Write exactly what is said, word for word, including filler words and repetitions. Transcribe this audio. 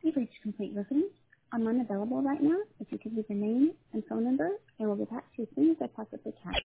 You've reached complete residence. I'm unavailable right now. If you could leave your name and phone number, I will get back to you as soon as I possibly can.